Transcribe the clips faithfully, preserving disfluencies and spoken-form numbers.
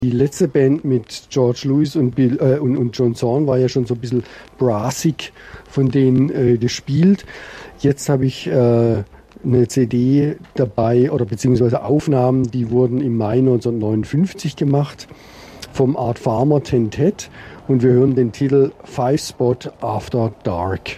Die letzte Band mit George Lewis und, Bill, äh, und, und John Zorn war ja schon so ein bisschen brassig von denen äh, gespielt. Jetzt habe ich äh, eine C D dabei oder beziehungsweise Aufnahmen, die wurden im Mai neunzehnhundertneunundfünfzig gemacht vom Art Farmer Tentet und wir hören den Titel Five Spot After Dark.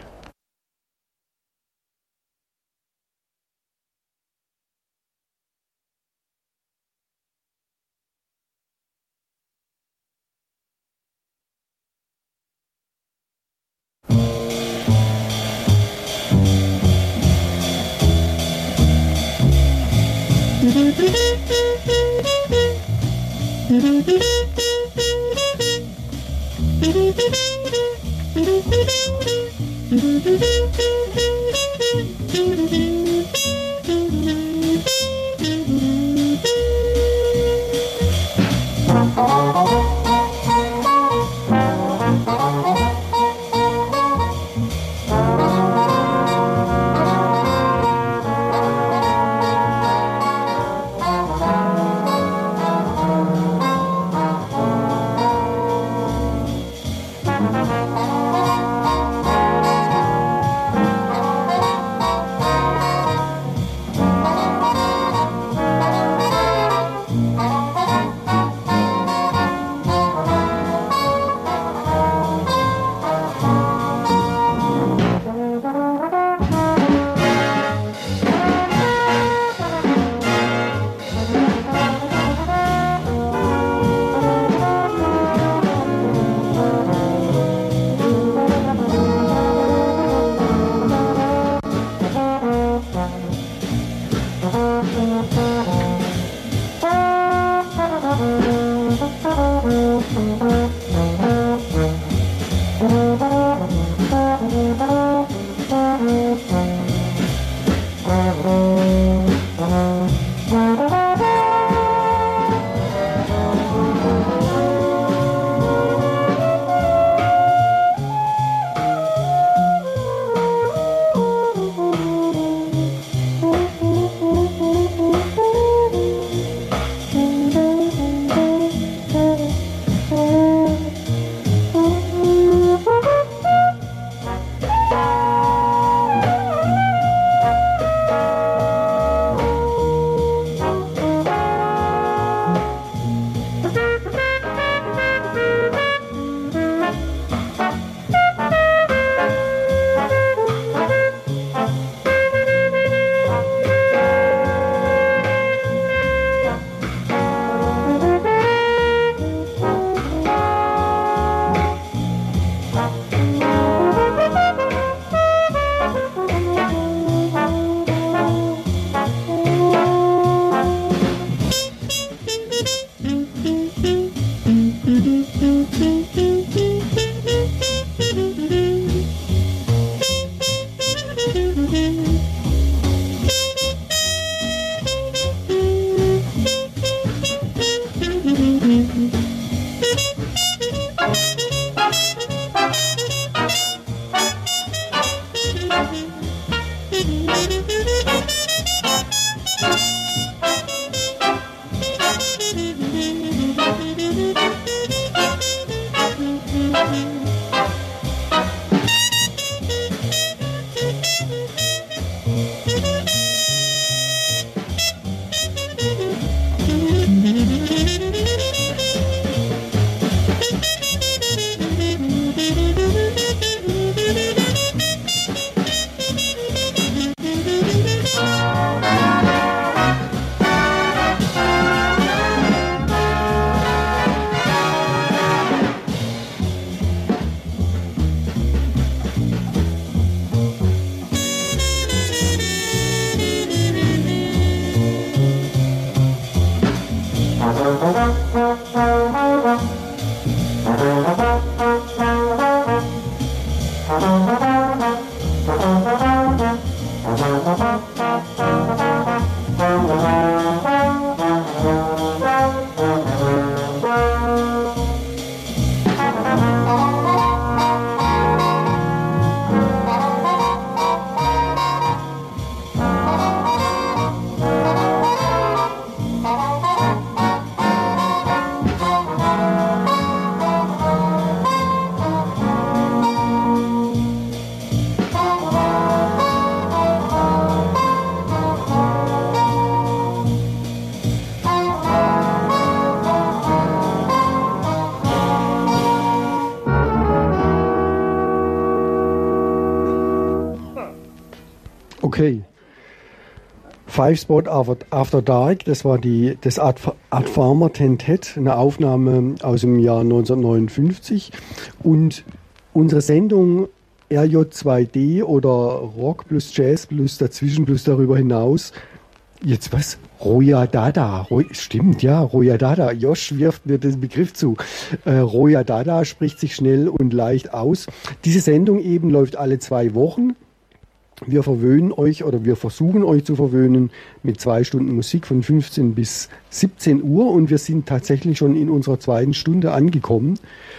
Okay. Five Spot After Dark, das war die, das Art, Art Farmer Tentet, eine Aufnahme aus dem Jahr neunzehnhundertneunundfünfzig. Und unsere Sendung R J zwei D oder Rock plus Jazz plus dazwischen plus darüber hinaus. Jetzt was? Roya Dada. Roy, stimmt, ja, Roya Dada. Josh wirft mir den Begriff zu. Äh, Roya Dada spricht sich schnell und leicht aus. Diese Sendung eben läuft alle zwei Wochen. Wir verwöhnen euch oder wir versuchen euch zu verwöhnen mit zwei Stunden Musik von fünfzehn bis siebzehn Uhr und wir sind tatsächlich schon in unserer zweiten Stunde angekommen.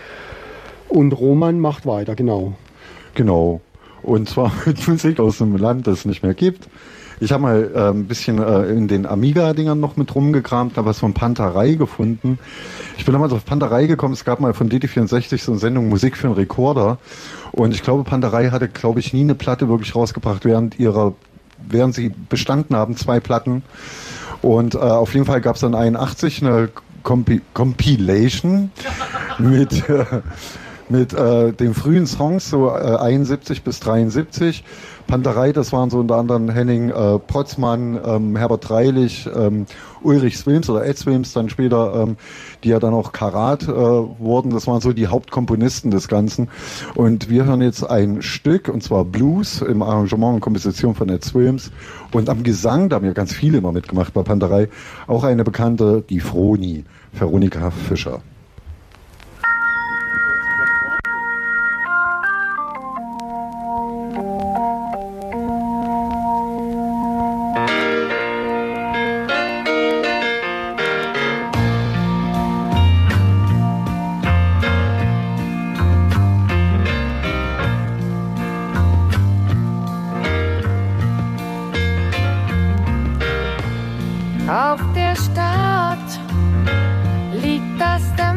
Und Roman macht weiter, genau. Genau. Und zwar mit Musik aus einem Land, das es nicht mehr gibt. Ich habe mal äh, ein bisschen äh, in den Amiga-Dingern noch mit rumgekramt, habe was von Panterei gefunden. Ich bin damals auf Panterei gekommen, es gab mal von D T vierundsechzig so eine Sendung Musik für einen Rekorder. Und ich glaube, Panterei hatte, glaube ich, nie eine Platte wirklich rausgebracht, während ihrer, während sie bestanden haben, zwei Platten. Und äh, auf jeden Fall gab es dann einundachtzig eine Compi- Compilation mit... Äh, mit äh, den frühen Songs, so äh, einundsiebzig bis dreiundsiebzig. Panterei, das waren so unter anderem Henning äh, Potzmann, ähm, Herbert Dreilich, ähm, Ulrich Swilms oder Ed Swilms dann später, ähm, die ja dann auch Karat äh, wurden. Das waren so die Hauptkomponisten des Ganzen. Und wir hören jetzt ein Stück, und zwar Blues, im Arrangement und Komposition von Ed Swilms. Und am Gesang, da haben ja ganz viele immer mitgemacht bei Panterei, auch eine bekannte, die Froni, Veronika Fischer. Auf der Stadt liegt das der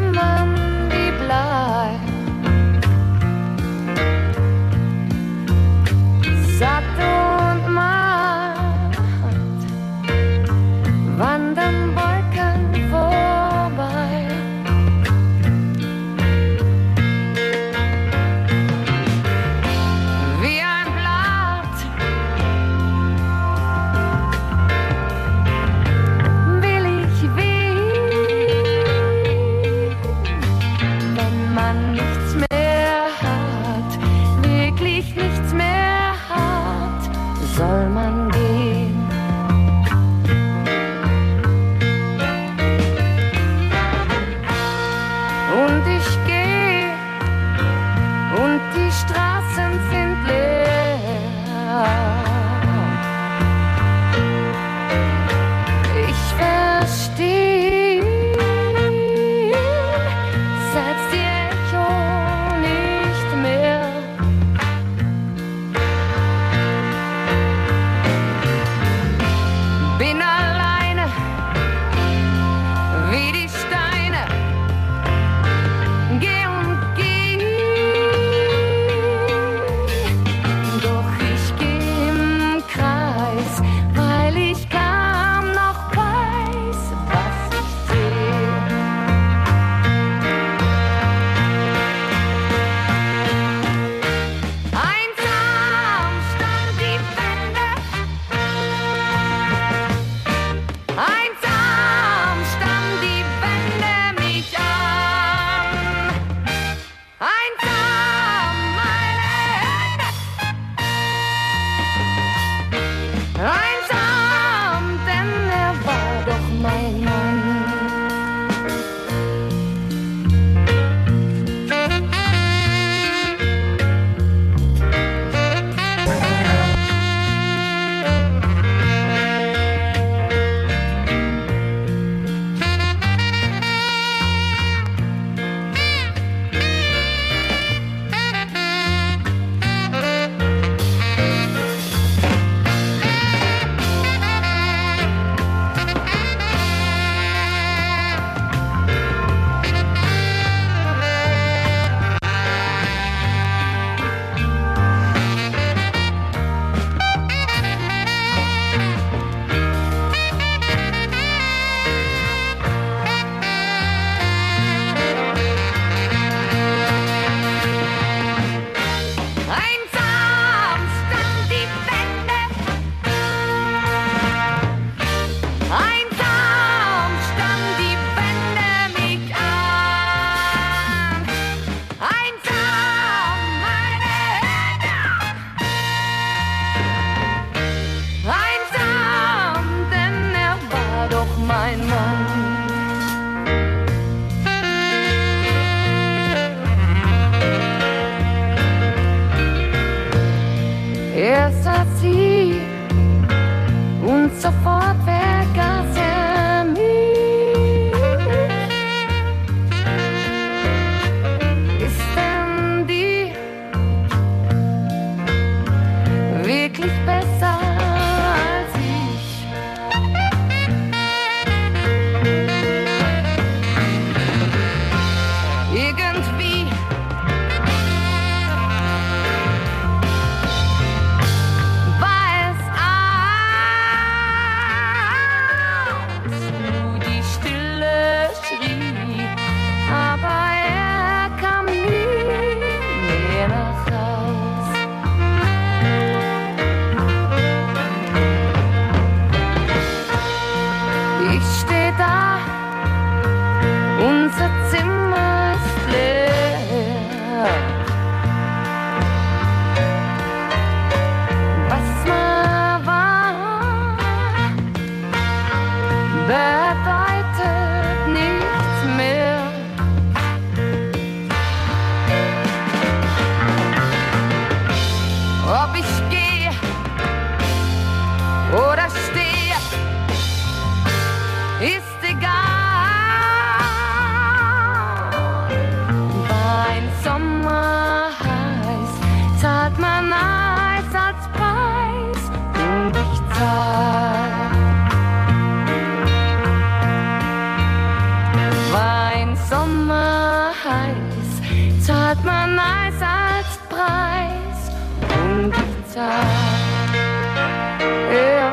weiß, zahlt man Eis als Preis um die Zeit. Ja.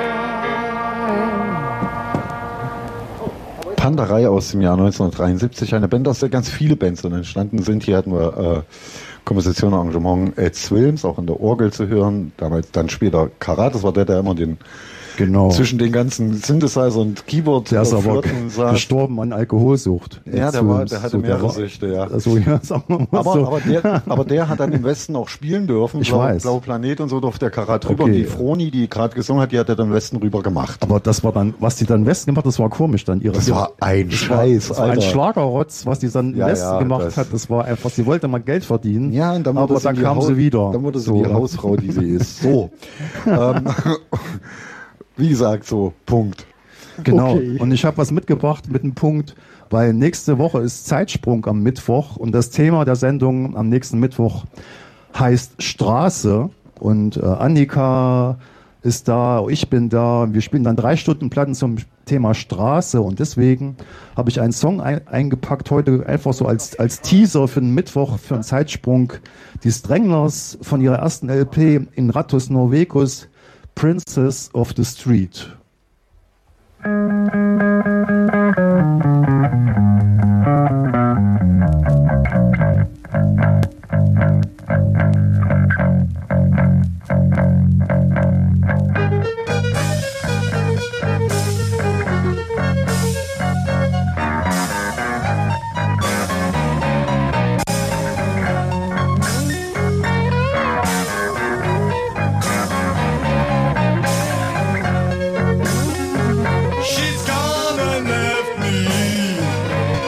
Panterei aus dem Jahr neunzehnhundertdreiundsiebzig, eine Band, aus der ganz viele Bands dann entstanden sind. Hier hatten wir äh, Komposition und Arrangement Ed Swilms, auch in der Orgel zu hören. Damals dann später Karat, das war der, der immer den Genau. zwischen den ganzen Synthesizer und Keyboard der ist aber saß. gestorben an Alkoholsucht. Ja, der, war, der hatte so, mehrere der Süchte, ja. Also, ja, sagen wir mal aber, so. aber, der, aber der hat dann im Westen auch spielen dürfen. Ich Blau, weiß. Blaue Planet und so durfte der Karat rüber. Okay. Und die Froni, die gerade gesungen hat, die hat er dann im Westen rüber gemacht. Aber das war dann, was die dann im Westen gemacht hat, das war komisch dann. Ihre, Das war ein Scheiß, das war ein Alter. Schlagerrotz, was die dann im Ja, Westen ja, gemacht das- hat. Das war einfach, sie wollte mal Geld verdienen. Ja, und dann wurde aber sie dann die kam Haus- sie wieder. Dann wurde sie So. die Hausfrau, die sie ist. So. ähm, wie gesagt, so, Punkt. Genau. Okay. Und ich habe was mitgebracht mit einem Punkt, weil nächste Woche ist Zeitsprung am Mittwoch und das Thema der Sendung am nächsten Mittwoch heißt Straße und äh, Annika ist da, ich bin da, wir spielen dann drei Stunden Platten zum Thema Straße und deswegen habe ich einen Song ein, eingepackt heute einfach so als, als Teaser für den Mittwoch, für einen Zeitsprung. Die Stranglers von ihrer ersten L P in Ratus Norvegos, Princess of the Street. She's gone and left me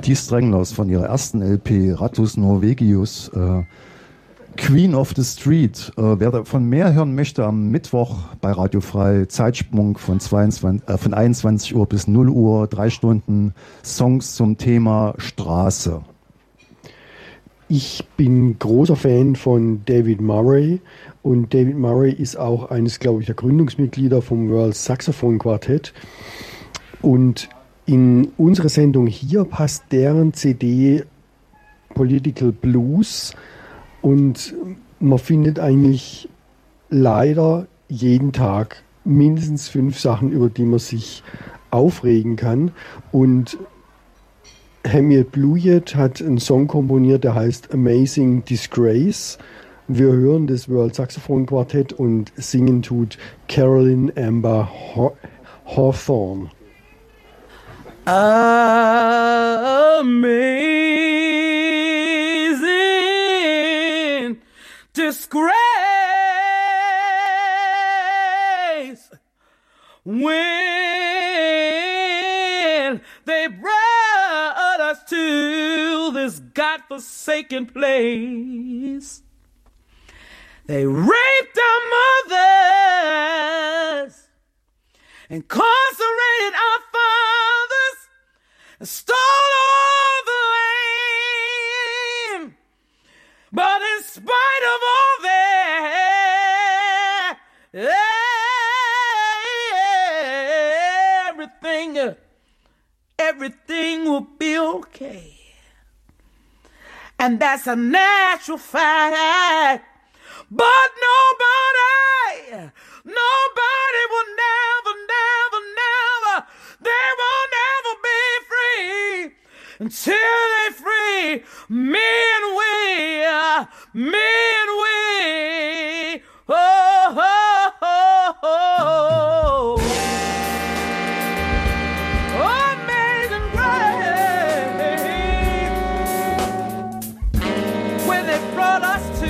Die Stranglers von ihrer ersten L P Rattus Norvegius, äh, Queen of the Street. Äh, wer davon mehr hören möchte, am Mittwoch bei Radio Frei, Zeitsprung von, zweiundzwanzig, äh, von einundzwanzig Uhr bis null Uhr, drei Stunden Songs zum Thema Straße. Ich bin großer Fan von David Murray und David Murray ist auch eines, glaube ich, der Gründungsmitglieder vom World Saxophone Quartet. Und in unsere Sendung hier passt deren C D Political Blues. Und man findet eigentlich leider jeden Tag mindestens fünf Sachen, über die man sich aufregen kann. Und Hamiet Bluiett hat einen Song komponiert, der heißt Amazing Disgrace. Wir hören das World Saxophone Quartett und singen tut Carolyn Amber Hawthorne. Amazing disgrace when they brought us to this godforsaken place. They raped our mothers, incarcerated our fathers, and stole all the land. But in spite of all that, everything, everything will be okay. And that's a natural fact. But nobody, nobody will never, never, never, they will never be free until they free me and we, me and we. Oh, oh, oh, oh. Oh, amazing grace, when they brought us to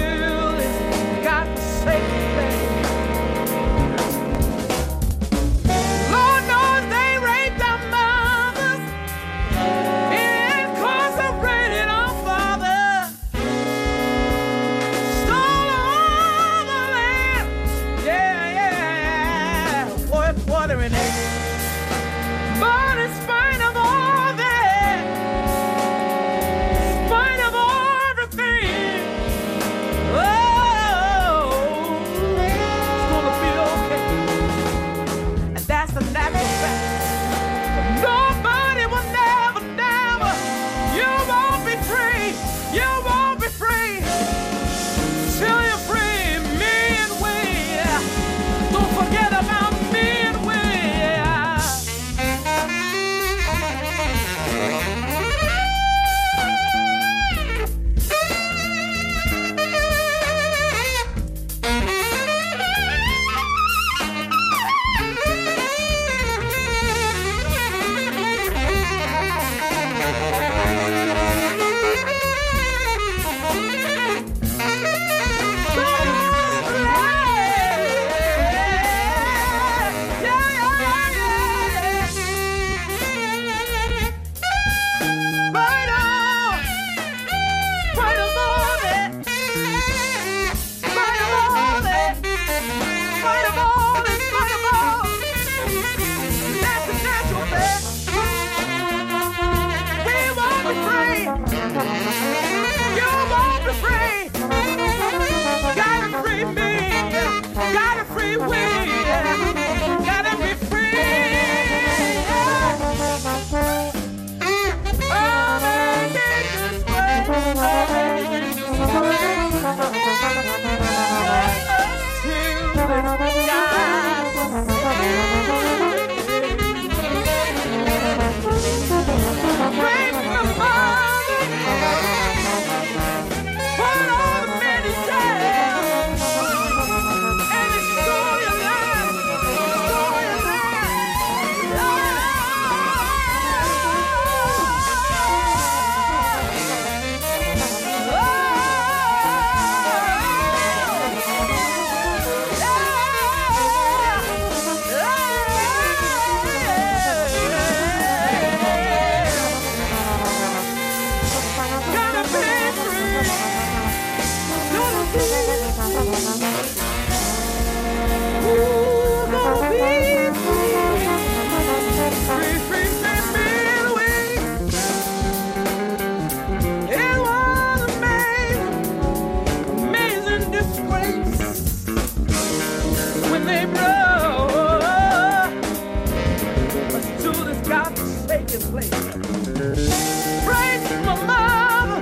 place. Praise my mother,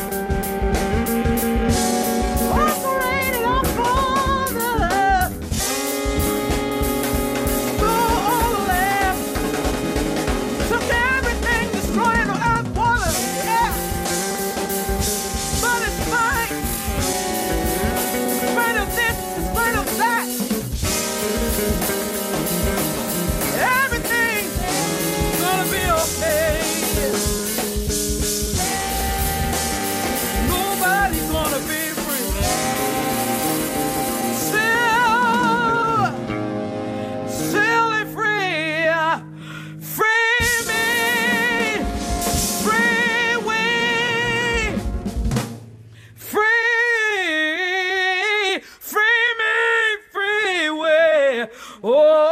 operated our father. Stole all the land, took everything, destroying the earth, water, the air. But it's fine, in spite of this, in spite of that. Everything's gonna be okay. Nobody's gonna be free. Still, still free. Free me, free we, free, free me, free we. Oh.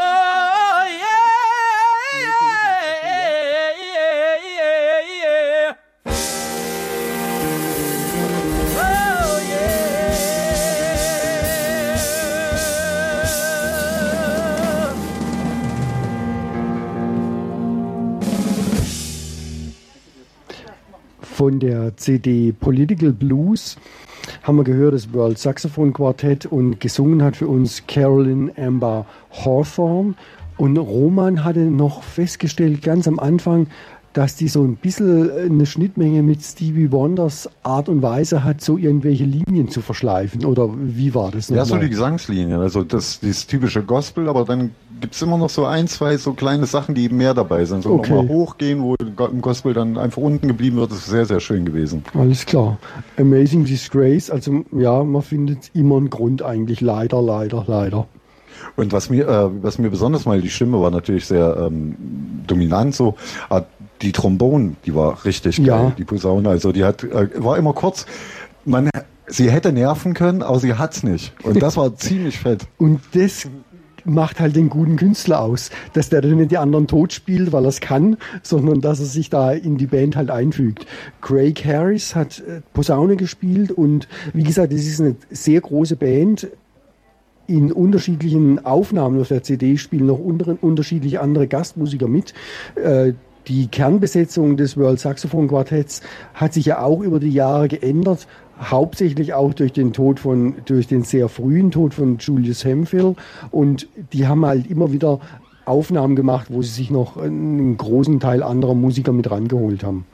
Von der C D Political Blues haben wir gehört, das World Saxophone Quartett, und gesungen hat für uns Carolyn Amber Hawthorne. Und Roman hatte noch festgestellt, ganz am Anfang, dass die so ein bisschen eine Schnittmenge mit Stevie Wonders Art und Weise hat, so irgendwelche Linien zu verschleifen. Oder wie war das nochmal? Ja, so die Gesangslinien, also das, das typische Gospel, aber dann gibt es immer noch so ein, zwei so kleine Sachen, die mehr dabei sind. So Okay. nochmal hochgehen, wo im Gospel dann einfach unten geblieben wird, das ist sehr, sehr schön gewesen. Alles klar. Amazing Disgrace, also ja, man findet immer einen Grund eigentlich. Leider, leider, leider. Und was mir, äh, was mir besonders mal, die Stimme war natürlich sehr ähm, dominant so, aber die Trombone, die war richtig geil, Ja. die Posaune, also die hat, äh, war immer kurz, man, sie hätte nerven können, aber sie hat's nicht. Und das war ziemlich fett. Und das macht halt den guten Künstler aus, dass der dann nicht die anderen tot spielt, weil er es kann, sondern dass er sich da in die Band halt einfügt. Craig Harris hat äh, Posaune gespielt und wie gesagt, das ist eine sehr große Band. In unterschiedlichen Aufnahmen auf der C D spielen noch unter, unterschiedliche andere Gastmusiker mit. Äh, die Kernbesetzung des World Saxophone Quartetts hat sich ja auch über die Jahre geändert, hauptsächlich auch durch den Tod von, durch den sehr frühen Tod von Julius Hemphill, und die haben halt immer wieder Aufnahmen gemacht, wo sie sich noch einen großen Teil anderer Musiker mit rangeholt haben.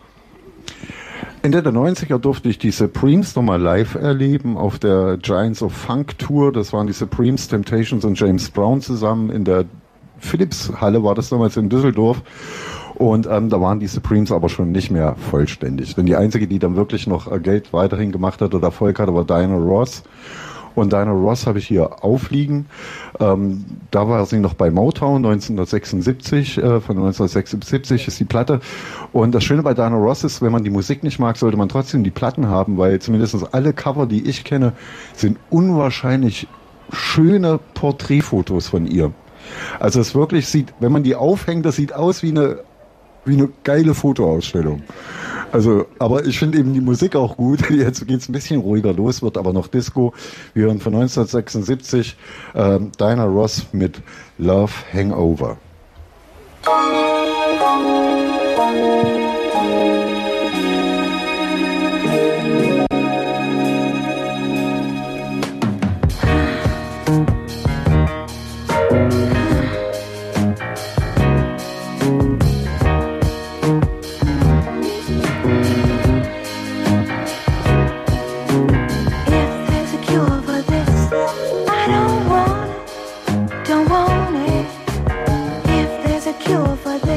Ende der neunziger durfte ich die Supremes nochmal live erleben auf der Giants of Funk Tour. Das waren die Supremes, Temptations und James Brown zusammen in der Philips-Halle, war das damals in Düsseldorf. Und ähm, da waren die Supremes aber schon nicht mehr vollständig. Denn die einzige, die dann wirklich noch äh, Geld weiterhin gemacht hat oder Erfolg hatte, war Diana Ross. Und Diana Ross habe ich hier aufliegen. Ähm, da war sie noch bei Motown neunzehnhundertsechsundsiebzig, äh, von neunzehnhundertsechsundsiebzig ist die Platte. Und das Schöne bei Diana Ross ist, wenn man die Musik nicht mag, sollte man trotzdem die Platten haben, weil zumindest alle Cover, die ich kenne, sind unwahrscheinlich schöne Porträtfotos von ihr. Also es wirklich sieht, wenn man die aufhängt, das sieht aus wie eine wie eine geile Fotoausstellung. Also, aber ich finde eben die Musik auch gut. Jetzt geht es ein bisschen ruhiger los, wird aber noch Disco. Wir hören von neunzehnhundertsechsundsiebzig ähm, Diana Ross mit Love Hangover. For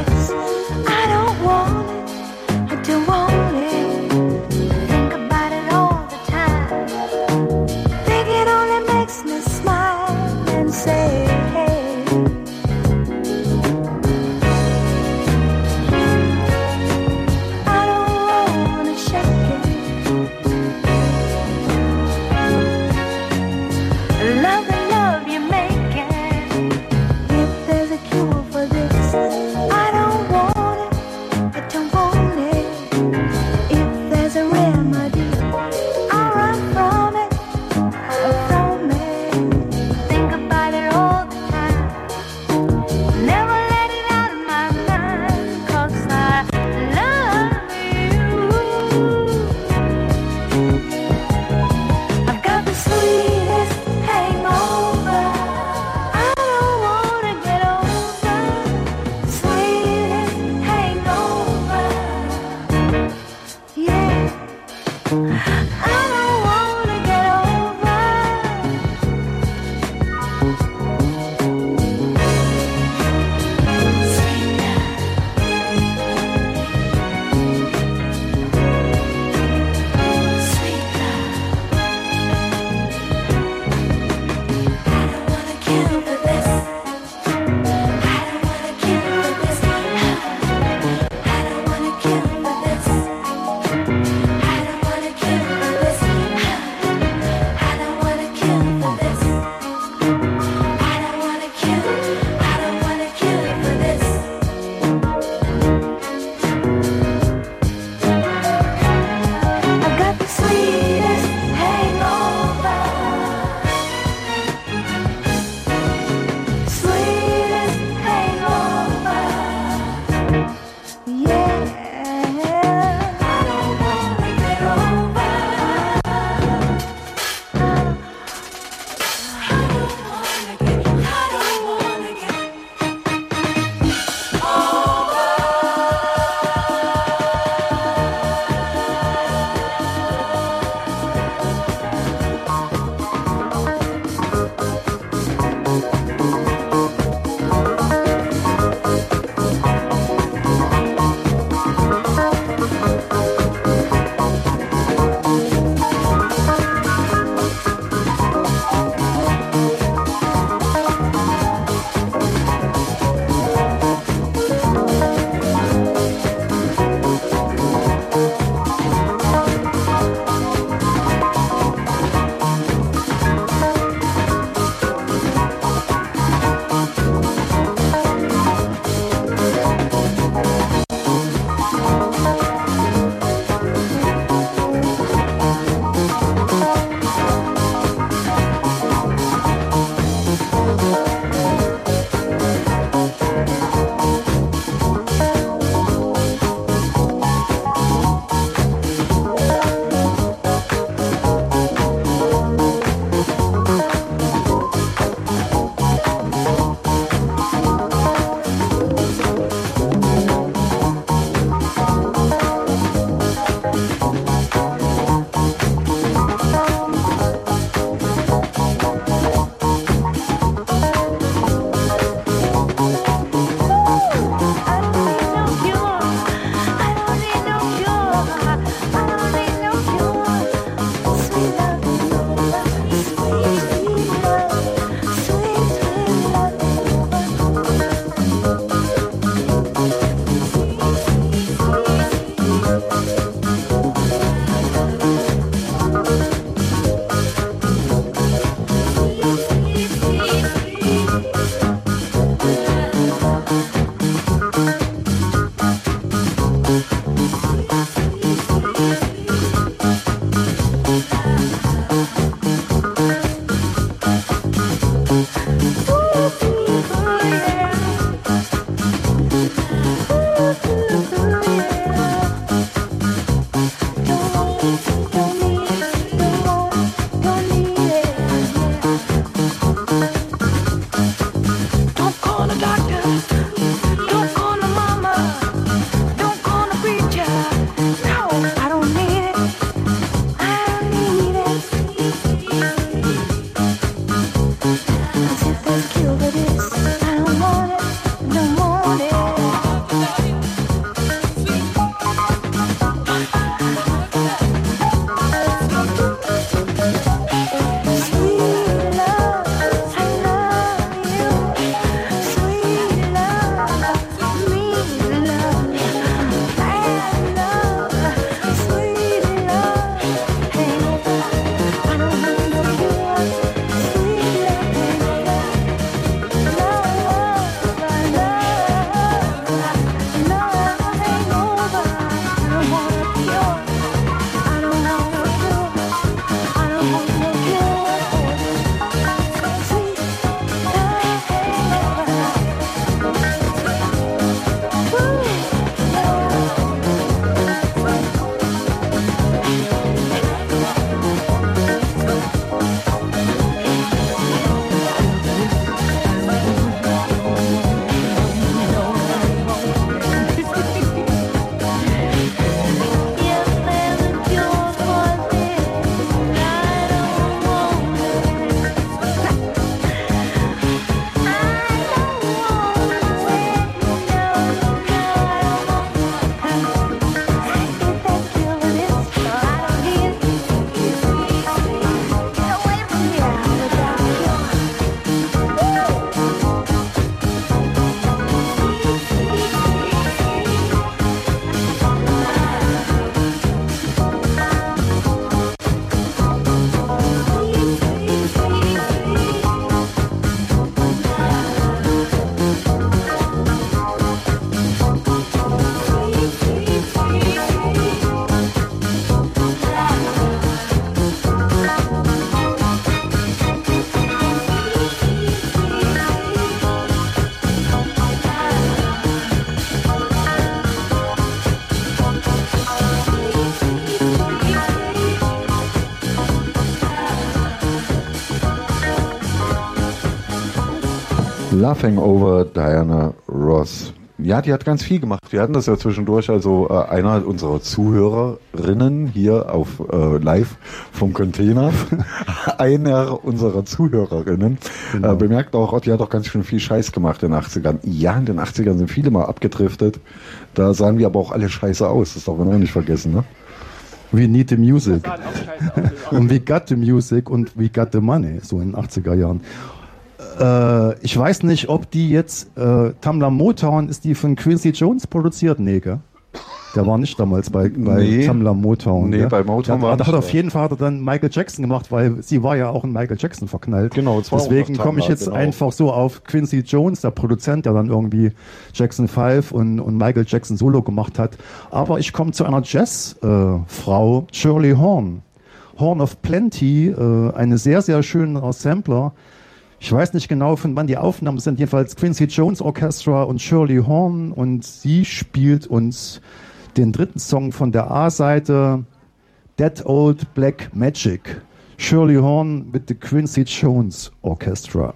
Laughing Over Diana Ross. Ja, die hat ganz viel gemacht. Wir hatten das ja zwischendurch, also äh, einer unserer Zuhörerinnen hier auf äh, live vom Container, einer unserer Zuhörerinnen, genau. äh, bemerkt auch, oh, die hat doch ganz schön viel Scheiß gemacht in den achtzigern. Ja, in den achtzigern sind viele mal abgedriftet. Da sahen wir aber auch alle scheiße aus. Das darf man auch nicht vergessen, ne? We need the music. Und we got the music und we got the money, so in den achtziger Jahren. Äh, ich weiß nicht, ob die jetzt, äh, Tamla Motown, ist die von Quincy Jones produziert? Nee, gell? Der war nicht damals bei, bei nee. Tamla Motown. Nee, gell? bei Motown der, war der hat nicht auf da. jeden Fall hat er dann Michael Jackson gemacht, weil sie war ja auch in Michael Jackson verknallt. Genau, das war deswegen auch noch komme ich Tamla, jetzt genau. einfach so auf Quincy Jones, der Produzent, der dann irgendwie Jackson fünf und, und Michael Jackson Solo gemacht hat. Aber ich komme zu einer Jazzfrau, äh, Shirley Horn. Horn of Plenty, äh, eine sehr, sehr schöne Sampler. Ich weiß nicht genau, von wann die Aufnahmen sind. Jedenfalls Quincy Jones Orchestra und Shirley Horn. Und sie spielt uns den dritten Song von der A-Seite, That Old Black Magic. Shirley Horn mit the Quincy Jones Orchestra.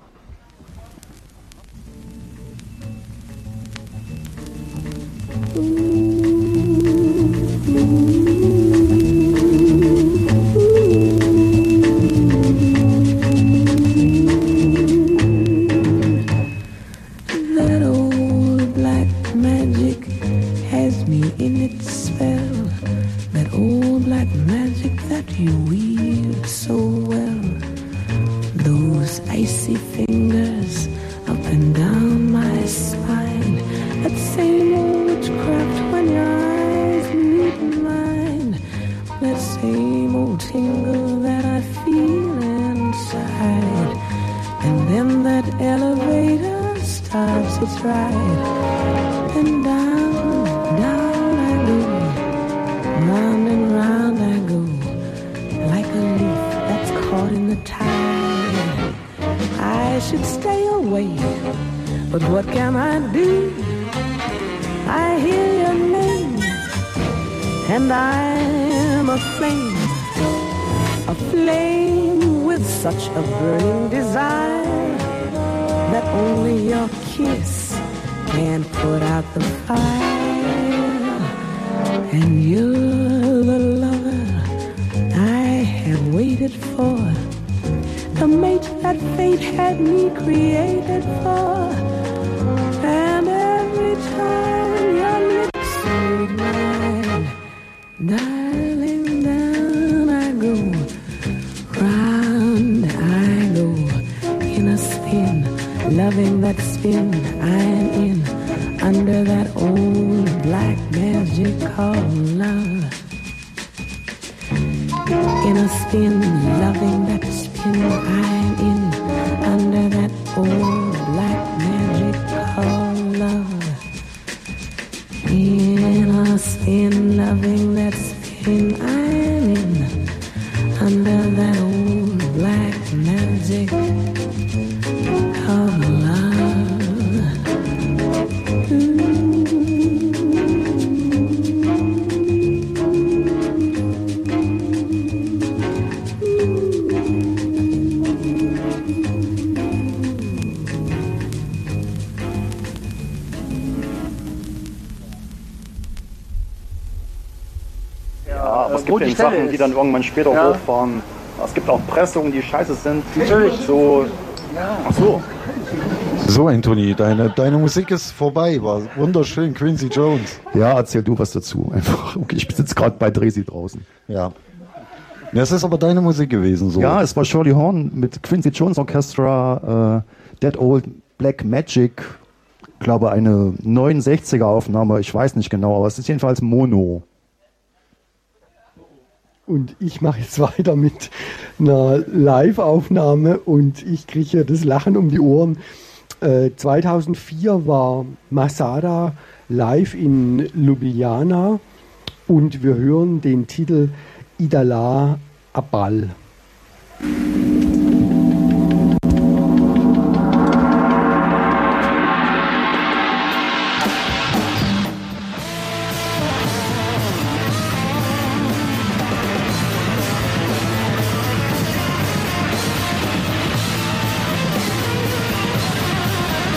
That old black magic has me in its spell. That old black magic that you weave so well. Those icy fingers up and down my spine. That same old witchcraft when your eyes meet mine. That same old tingle that I feel inside. And then that elevator starts its ride, and down, down I go, round and round I go, like a leaf that's caught in the tide. I should stay away, but what can I do? I hear your name, and I'm a flame, a flame with such a burning desire that only your kiss can put out the fire. And you're the lover I have waited for, the mate that fate had me created for. And every time your lips meet mine, darling, down I go, round I go, in a spin. Loving that spin I'm in, under that old black magic called love. In a spin, loving that spin I'm in, under that old black magic called love. In a spin, loving that spin I'm in, under that old black magic of love. Ja, aber es gibt eben Sachen, die dann irgendwann später Ja. hochfahren. Es gibt auch Pressungen, die scheiße sind. Natürlich. So. Ach so. So, Anthony, deine, deine Musik ist vorbei. War wunderschön, Quincy Jones. Ja, erzähl du was dazu. Einfach. Okay, ich sitze gerade bei Dresi draußen. Ja. Das ist aber deine Musik gewesen, so. Ja, es war Shirley Horn mit Quincy Jones Orchestra, äh, That Old Black Magic. Ich glaube, eine neunundsechziger Aufnahme, ich weiß nicht genau, aber es ist jedenfalls Mono. Und ich mache jetzt weiter mit einer Live-Aufnahme und ich kriege hier das Lachen um die Ohren. Äh, zweitausendvier war Masada live in Ljubljana und wir hören den Titel Idala Abal. Idala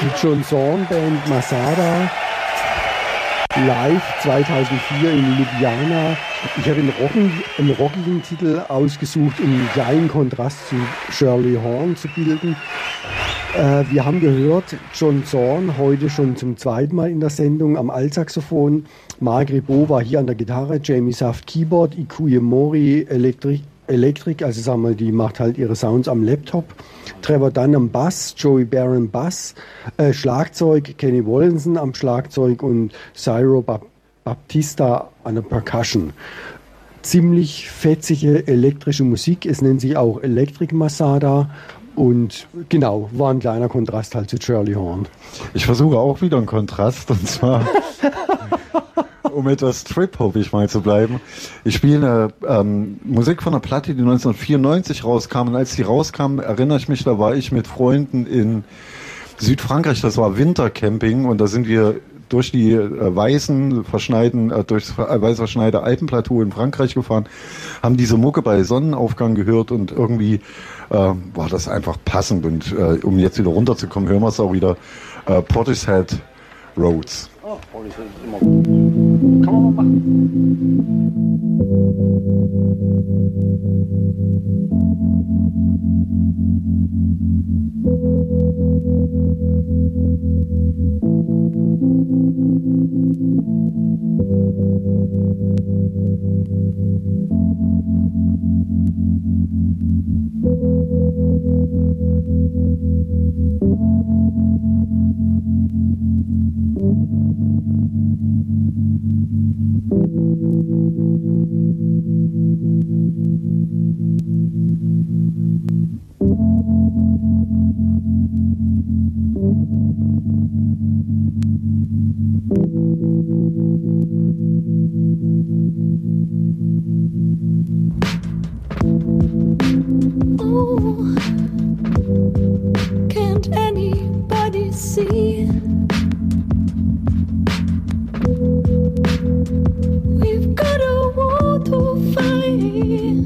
Die John Zorn Band Masada live zweitausendvier in Ljubljana. Ich habe einen, rocken, einen rockigen Titel ausgesucht, um einen kleinen Kontrast zu Shirley Horn zu bilden. Äh, wir haben gehört, John Zorn heute schon zum zweiten Mal in der Sendung am Altsaxophon. Marc Ribot war hier an der Gitarre, Jamie Saft Keyboard, Ikuye Mori Elektrik, Elektrik, also sagen wir, die macht halt ihre Sounds am Laptop. Trevor Dunn am Bass, Joey Barron Bass, äh, Schlagzeug, Kenny Wollenson am Schlagzeug und Cyril Bap- Baptista an der Percussion. Ziemlich fetzige elektrische Musik, es nennt sich auch Electric Masada und genau, war ein kleiner Kontrast halt zu Shirley Horn. Ich versuche auch wieder einen Kontrast und zwar um etwas trip-hopig mal zu bleiben. Ich spiele eine ähm, Musik von einer Platte, die neunzehnhundertvierundneunzig rauskam und als die rauskam, erinnere ich mich, da war ich mit Freunden in Südfrankreich, das war Wintercamping und da sind wir durch die äh, weißen verschneiten, äh, durchs äh, weiß verschneite Alpenplateau in Frankreich gefahren, haben diese Mucke bei Sonnenaufgang gehört und irgendwie äh, war das einfach passend und äh, um jetzt wieder runterzukommen, hören wir es auch wieder, äh, Portishead Roads. Oh, Portishead ist immer gut. Kann man mal machen. Oh, can't anybody see? We've got a war to fight.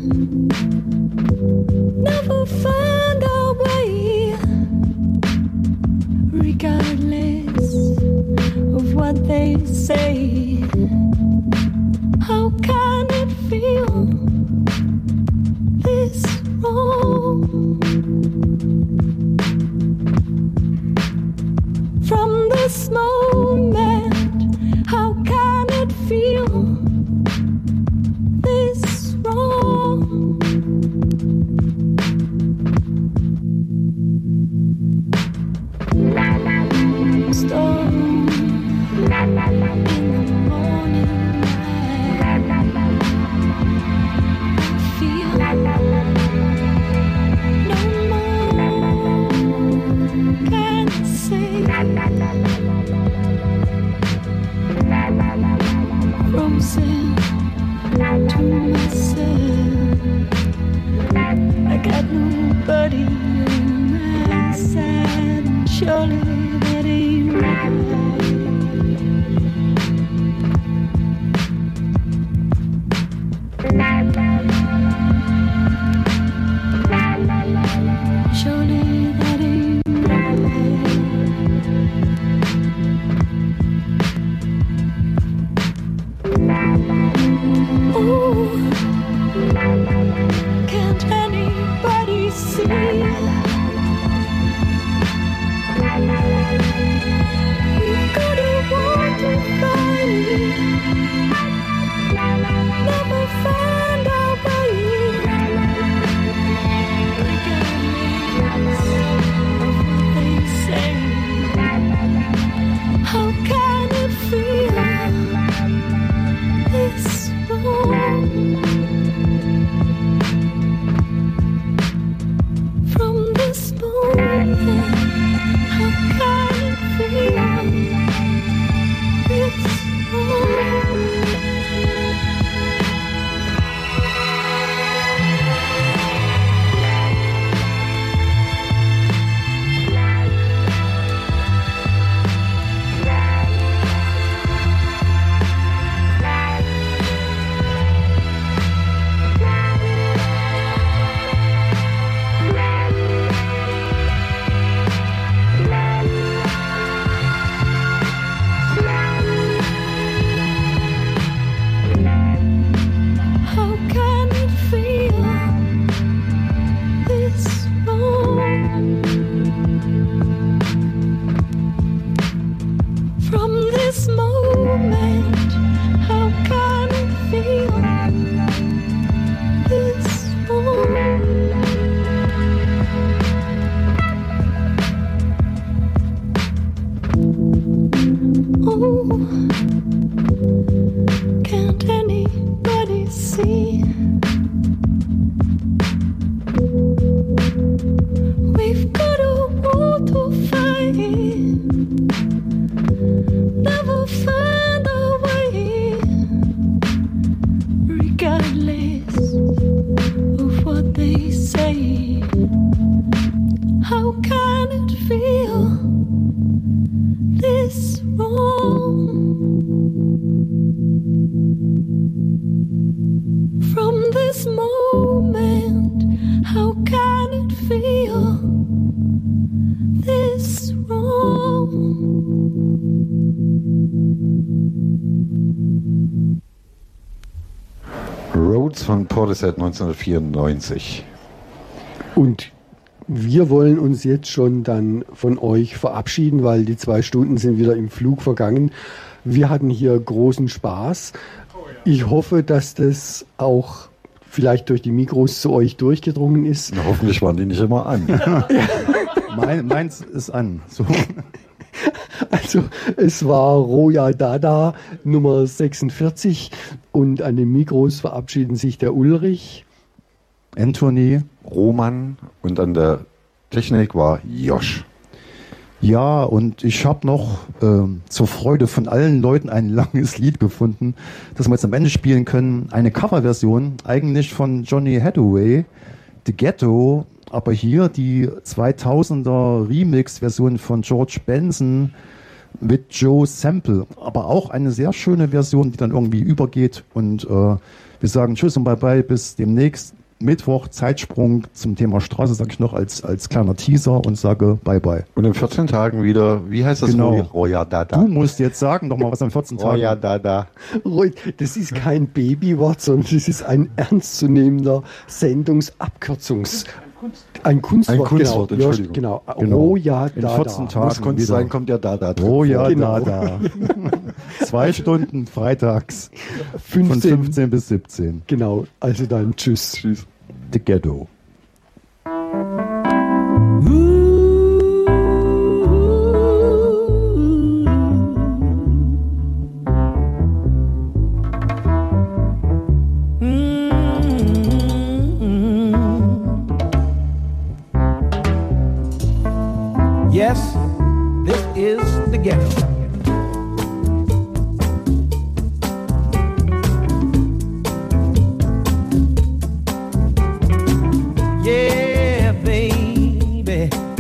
Never find our way, regardless of what they say. How can it feel this wrong? From this moment, how can it feel this wrong? Storm in the morning light. I feel no more can I say. Frozen to myself, I got nobody on my side, and surely that ain't right. Surely that ain't right. Ooh, can't anybody see? how can it feel this wrong? From this moment, how can it feel this wrong? Rhodes von Portishead neunzehnhundertvierundneunzig. Und wir wollen uns jetzt schon dann von euch verabschieden, weil die zwei Stunden sind wieder im Flug vergangen. Wir hatten hier großen Spaß. Ich hoffe, dass das auch vielleicht durch die Mikros zu euch durchgedrungen ist. Na, hoffentlich waren die nicht immer an. Mein, meins ist an. So. Also es war Roya Dada Nummer sechsundvierzig und an den Mikros verabschieden sich der Ulrich, Anthony, Roman und an der Technik war Josh. Ja, und ich habe noch ähm, zur Freude von allen Leuten ein langes Lied gefunden, das wir jetzt am Ende spielen können. Eine Coverversion, eigentlich von Johnny Hathaway, The Ghetto, aber hier die zweitausender Remix-Version von George Benson mit Joe Sample. Aber auch eine sehr schöne Version, die dann irgendwie übergeht. Und äh, wir sagen Tschüss und Bye-bye, bis demnächst. Mittwoch, Zeitsprung zum Thema Straße, sage ich noch als, als kleiner Teaser und sage Bye-bye. Und in vierzehn Tagen wieder, wie heißt das? Genau. Roya Dada. Du musst jetzt sagen, noch mal was in vierzehn Tagen. Roya Dada. Roy, das ist kein Babywort, sondern das ist ein ernstzunehmender Sendungsabkürzungs... Ein Kunstwort, Ein Kunstwort, genau. Entschuldigung. Genau. Genau. Roya In Dada. vierzehn Tagen Was konnte wieder. sein, kommt ja Dada drin. Oh ja, Genau. da, da. Zwei Stunden freitags von fünfzehn, fünfzehn bis siebzehn. Genau, also dann tschüss. Tschüss. The Ghetto. Yes, this is the ghetto. Yeah, baby.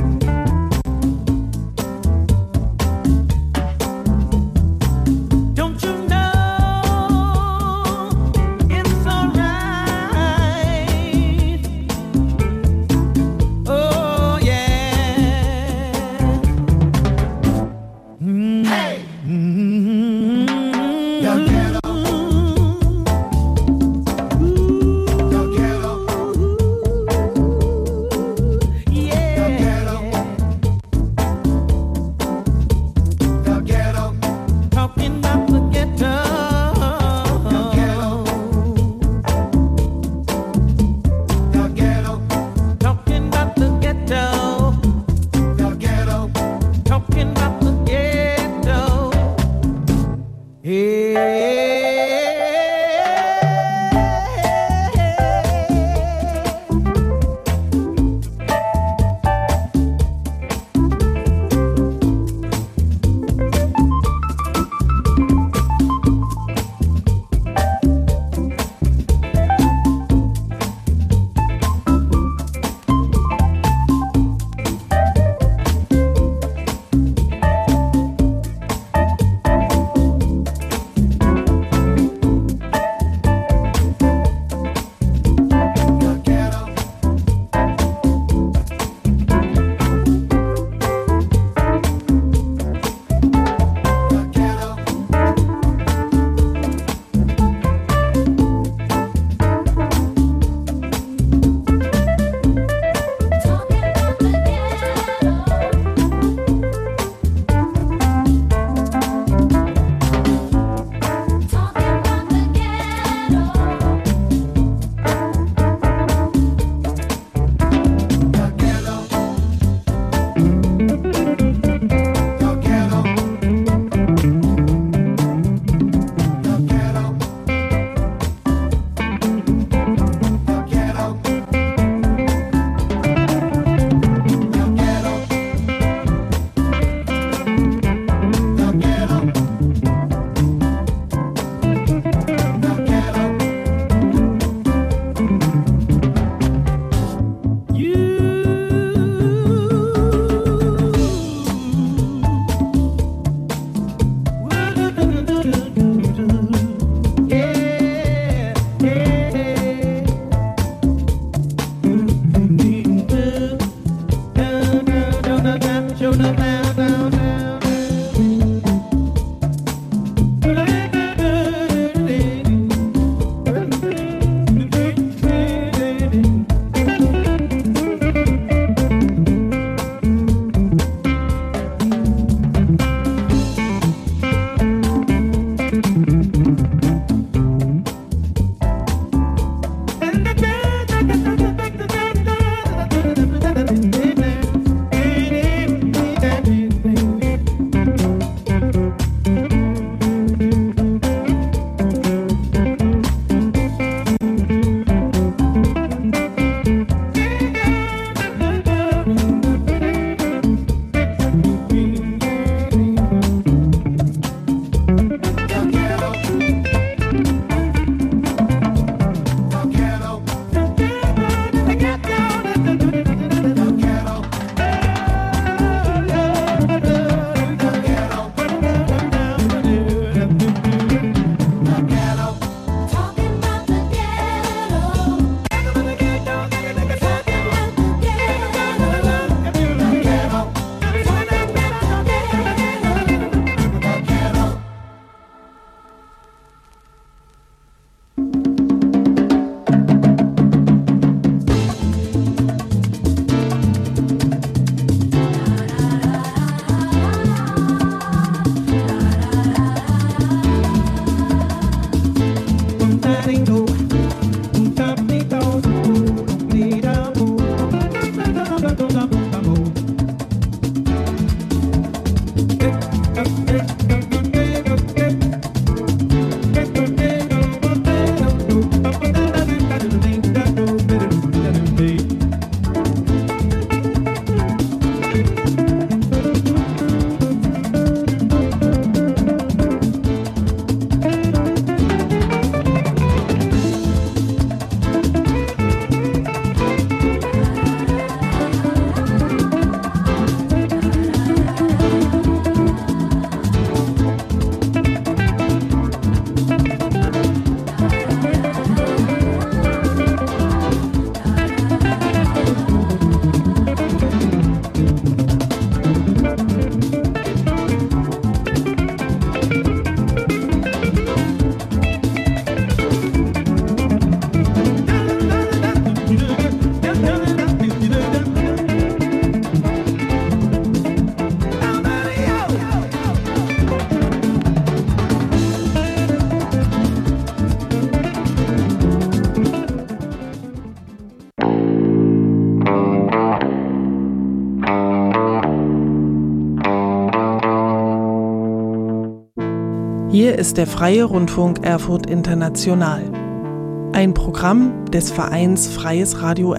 Hier ist der Freie Rundfunk Erfurt International. Ein Programm des Vereins Freies Radio